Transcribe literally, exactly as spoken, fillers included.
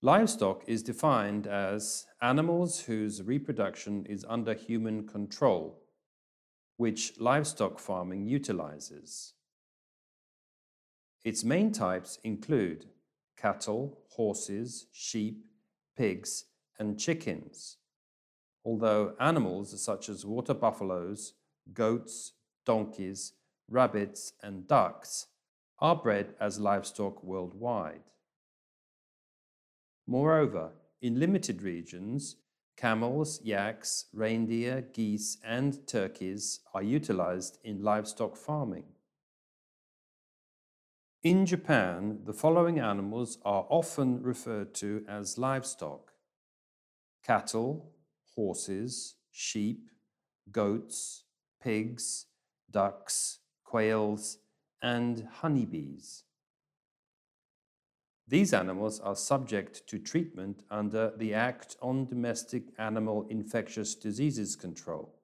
Livestock is defined as animals whose reproduction is under human control, which livestock farming utilizes. Its main types include cattle, horses, sheep, pigs, and chickens, although animals such as water buffaloes, goats, donkeys, rabbits, and ducks are bred as livestock worldwide. Moreover, in limited regions, camels, yaks, reindeer, geese, and turkeys are utilized in livestock farming. In Japan, the following animals are often referred to as livestock: cattle, horses, sheep, goats, pigs, ducks, quails, and honeybees. These animals are subject to treatment under the Act on Domestic Animal Infectious Diseases Control.